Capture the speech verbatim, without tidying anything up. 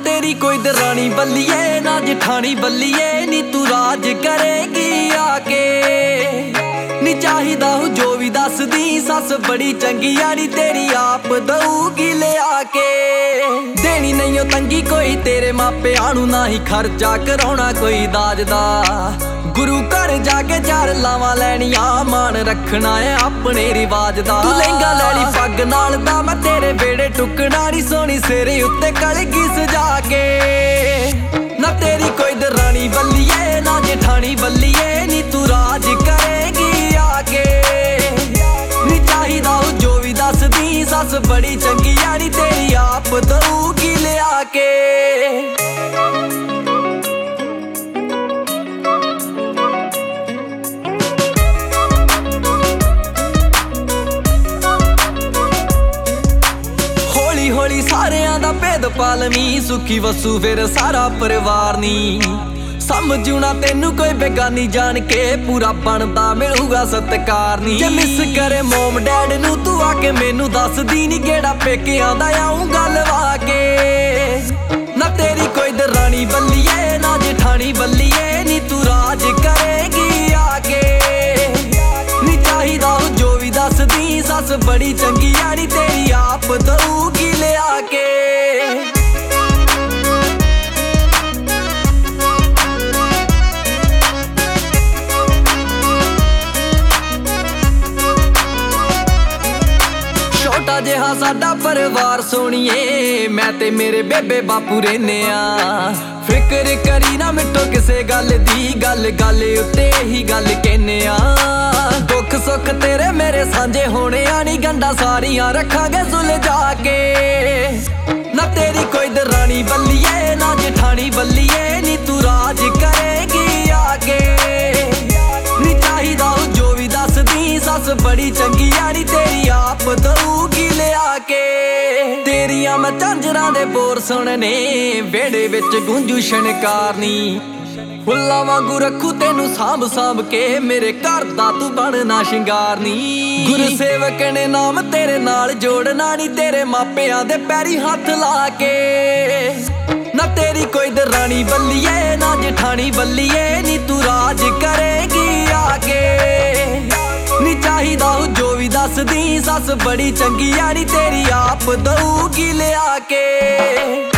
तेरी कोई दरानी बल्लिए ना जठानी बल्लिए नी तू राज करेगी आके नी चाहिदा हूं जो भी दस दी सस बड़ी चंगी यारी तेरी आप दऊगी ले आके देनी नहीं तंगी कोई तेरे मापिआं नूं ना ही खर्चा कराउणा कोई दाज दा गुरु घर जाके चार लावां लैणियां मान रखना है अपने रिवाज दा तू लहंगा लैली पग नाल दा मैं तेरे बेड़े टुकना नी सोनी सिरे उत्ते कलगी सजा के ना तेरी कोई दरानी बल्लिए ना जेठानी बल्लिए नी तू राज करेगी आके नी चाहिदा हूं जो भी दस दी सस बड़ी चंगी यारी तेरी आप दऊगी ले आके होली सारियां दा भेद पालवी सुखी वसू फिर सारा परिवार नी समझूना तेनू कोई बेगानी जान के पूरा बनदा मिलूगा सत्कार नी जे मिस करे मोम डैड नू तू आके मैनू दस दी नी गेड़ा पेकिआं दा आऊं गल वाके ना तेरी कोई दरानी बल्लिए ना जेठानी बल्लिए नी तू राज करेगी आके नी चाहिदा हूं जो भी दस दी सस बड़ी चंगी यारी तेरी आप दऊगी ले आके छोटा जिहा साडा परिवार सोनिए मैं ते मेरे बेबे बापू रहने आ फिक्र करी ना मिटो किसे गल दी गल गल उत्ते ही गल कहने आ दुख सुख तेरे मेरे सांझे होने आनी गंडा सारियां रखांगे सुलझा के ना तेरी कोई दरानी बल्लिए ना जेठानी बल्लिए नी तू राज करेगी आके नी चाहिदा हूं जो भी दस दी सस बड़ी चंगी यारी तेरी आप दऊगी ले आके तेरियां मैं झांजरां दे बोर सुनने वेड़े विच गूंजू छणकारनी फुल्लां वांगू रखू तेनू सांभ सांभ के मेरे घर दा तू बनना शिंगारनी गुरसेवक ने नाम तेरे नाल जोड़ना नी तेरे मापिआं दे पैरी हत्थ ला के ना तेरी कोई दरानी बल्लिए ना जेठानी बल्लिए नी तू राज करेगी आके नी चाहिदा हूं जो भी दस दी सस बड़ी चंगी यारी तेरी आप दऊगी ले आके।